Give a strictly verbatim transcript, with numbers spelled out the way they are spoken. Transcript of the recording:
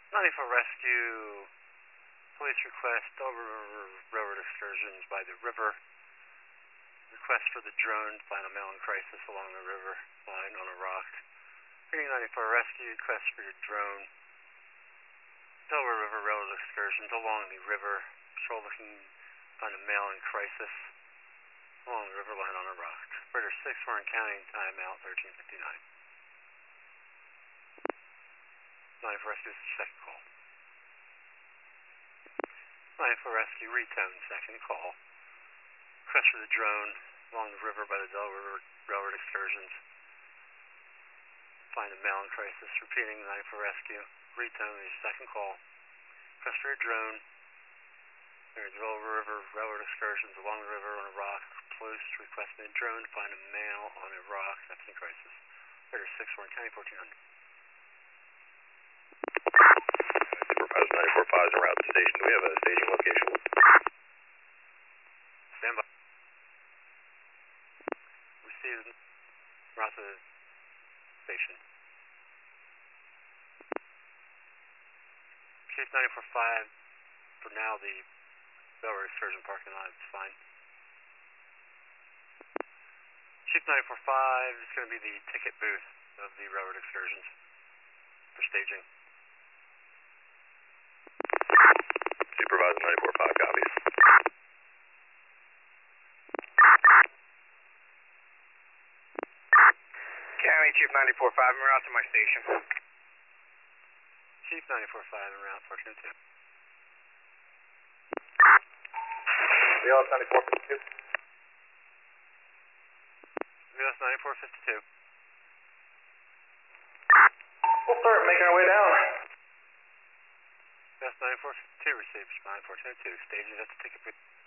ninety-four Rescue, police request Delaware River Railroad excursions by the river. Request for the drone to find a mail in crisis along the river line on a rock. Reading ninety-four Rescue, request for your drone. Delaware River Railroad excursions along the river. Patrol looking to find a mail in crisis along the river line on a rock. Operator six, Warren County, timeout thirteen fifty-nine. ninety-four Rescue, second call. ninety-four Rescue, retone, second call. Request for the drone along the river by the Delaware Railroad excursions. Find a mail in crisis. Repeating, ninety-four Rescue, retone, your second call. Request for your drone. There's Delaware River Railroad excursions along the river on a rock. Police requesting a drone to find a mail on a rock. That's in crisis. Operator six, Warren County, fourteen hundred. Supervisor ninety-four five is en route to the station. Do we have a staging location? Stand by. Received. Route to the station. Chief ninety-four five, for now the Delaware excursion parking lot is fine. Chief ninety-four five is going to be the ticket booth of the railroad excursions for staging. Supervisor ninety-four five copies. County Chief ninety-four five, en route to my station. Chief ninety-four five, en route fourteen oh two. V L S ninety-four fifty-two. V L S ninety-four fifty-two. We'll start making our way down. V L S ninety-four fifty-two received, respond fourteen oh two. Staging at the ticket booth.